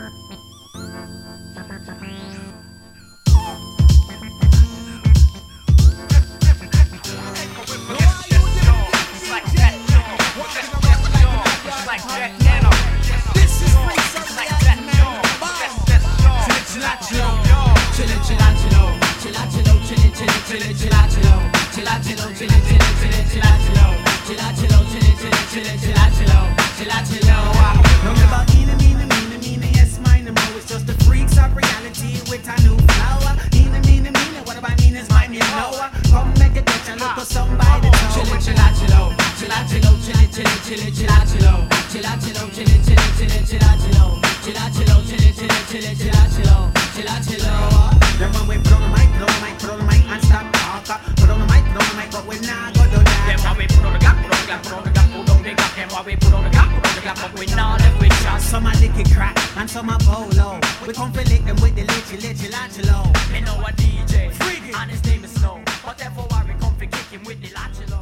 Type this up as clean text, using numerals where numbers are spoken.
Some a lick it crack and some a polo. We come for lick them with the latchelo. Me know a DJ, and his name is Snow. But therefore we come for kick him with the latchelo.